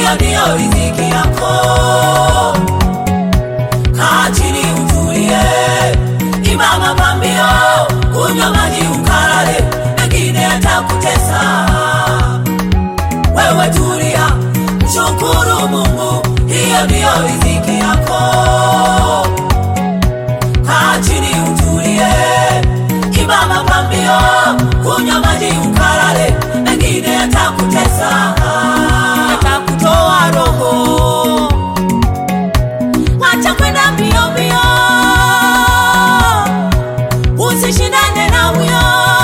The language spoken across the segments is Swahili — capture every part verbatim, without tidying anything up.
hiyo ndio riziki yako. Kaa chini utulie, imba mapambio, kunywa maji ukalale, mengine yatakutesa. Wewe tulia, mshukuru Mungu, hiyo ndio riziki yako. Kaa chini utulie, imba mapambio, kunywa maji ukalale, mengine yatakutesa, yatakutoa roho. Acha kwenda mbio mbio, usishindane na huyo.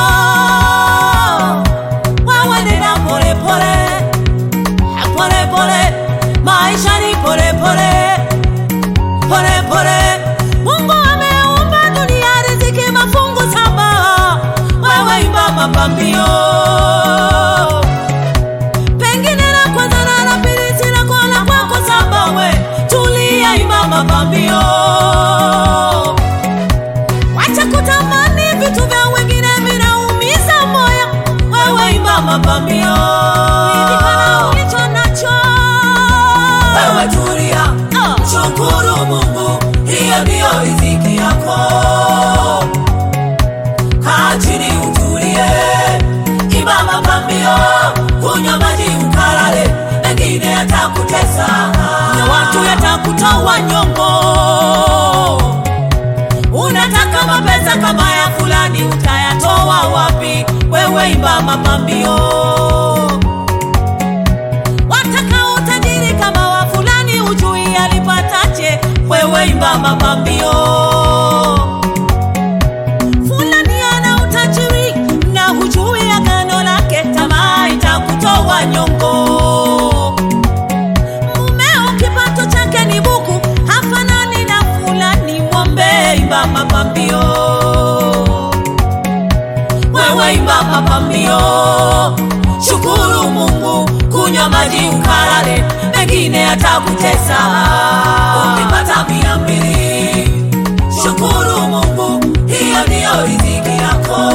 Wewe nenda pole pole, pole pole, maisha ni pole pole, pole pole. Mungu ameumba dunia riziki mafungu saba, wewe imba mapambio. Pengine na kwanza na la pili sina kona kwako saba, we tulia imba mapambio. Wacha kutamani vitu vya wengine vinaumiza moyo, wewe imba mapambio. Ridhika ulicho nacho, wewe tulia, shukuru Mungu, hiyo ndio riziki yako. Kaa chini utulie, imba mapambio, kunywa maji ukalale, mengine yatakutesa, na watu yatakutoa nyongo. Unataka mapesa kama ya fulani, utayatoa wapi? Wewe imba mapambio. Wataka utajiri kama wa fulani, ujui alipataje? Wewe imba mapambio. Fulani ana utajiri na hujui agano lake, tamaa itakutoa nyongo. Mumeo kipato chake ni buku, hafanani na fulani, mwombe imba mapambio. Wewe imba mapambio, shukuru Mungu, kunywa maji ukalale, mengine yatakutesa. Ukipata mia mbili, shukuru Mungu, hiyo ndio riziki yako.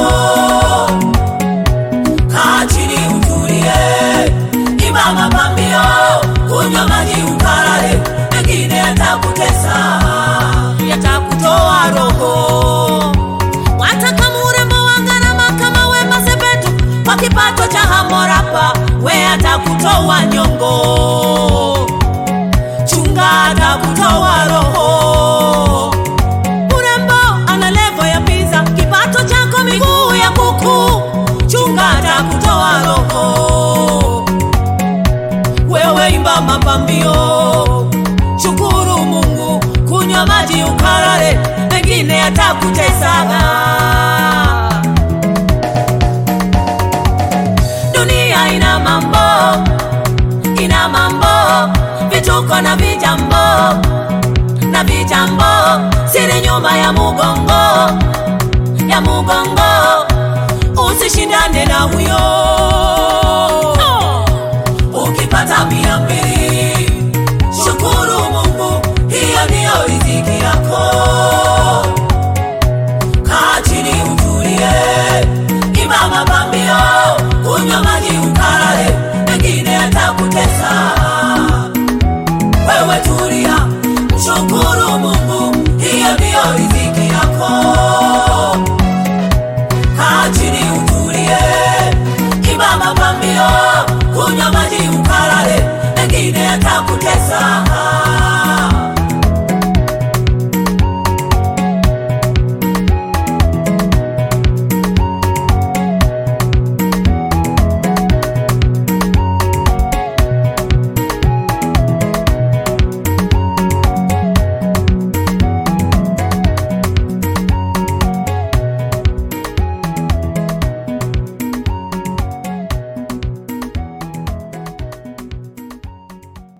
Kaa chini utulie, imba mapambio, kunywa maji ukalale, mengine yatakutesa, yatakutoa roho. Wataka murembo wa gharama kama Wema Sepetu, kwa kipato cha Harmorapa, we atakutoa nyongo. Chunga atakutoa roho. Murembo ana levo ya pizza, kipato chako miguu ya kuku, chunga atakutoa roho. Wewe imba mapambio, shukuru Mungu, kunywa maji ukalale, mengine yatakutesa. Dunia ina mambo, ina mambo, vituko na vijambo, na vijambo, siri nyuma ya mugongo, ya mugongo. Usishindane na huyo. Ukipata mia mbili,